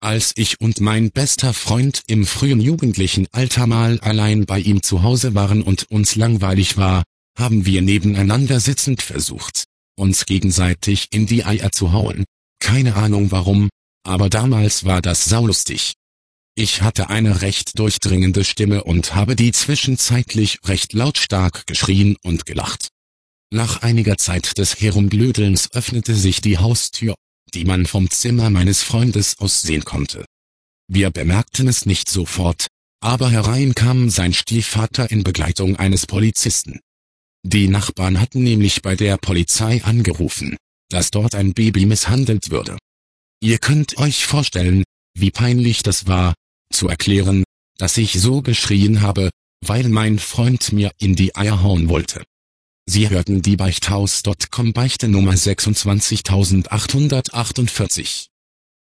Als ich und mein bester Freund im frühen jugendlichen Alter mal allein bei ihm zu Hause waren und uns langweilig war, haben wir nebeneinander sitzend versucht, uns gegenseitig in die Eier zu hauen. Keine Ahnung warum, aber damals war das saulustig. Ich hatte eine recht durchdringende Stimme und habe die zwischenzeitlich recht lautstark geschrien und gelacht. Nach einiger Zeit des Herumblödelns öffnete sich die Haustür, die man vom Zimmer meines Freundes aus sehen konnte. Wir bemerkten es nicht sofort, aber herein kam sein Stiefvater in Begleitung eines Polizisten. Die Nachbarn hatten nämlich bei der Polizei angerufen, dass dort ein Baby misshandelt würde. Ihr könnt euch vorstellen, wie peinlich das war, zu erklären, dass ich so geschrien habe, weil mein Freund mir in die Eier hauen wollte. Sie hörten die Beichthaus.com Beichte Nummer 26848.